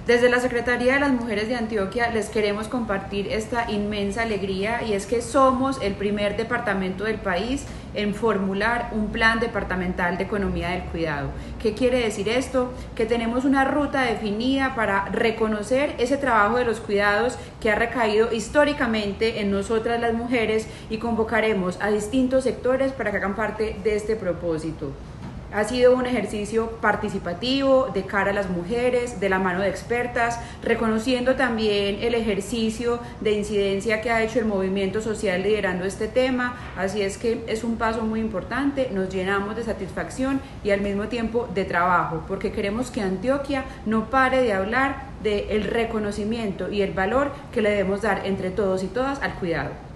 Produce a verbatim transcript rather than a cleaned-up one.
Desde la Secretaría de las Mujeres de Antioquia les queremos compartir esta inmensa alegría, y es que somos el primer departamento del país en formular un plan departamental de economía del cuidado. ¿Qué quiere decir esto? Que tenemos una ruta definida para reconocer ese trabajo de los cuidados que ha recaído históricamente en nosotras las mujeres, y convocaremos a distintos sectores para que hagan parte de este propósito. Ha sido un ejercicio participativo de cara a las mujeres, de la mano de expertas, reconociendo también el ejercicio de incidencia que ha hecho el movimiento social liderando este tema. Así es que es un paso muy importante, nos llenamos de satisfacción y al mismo tiempo de trabajo, porque queremos que Antioquia no pare de hablar del reconocimiento y el valor que le debemos dar entre todos y todas al cuidado.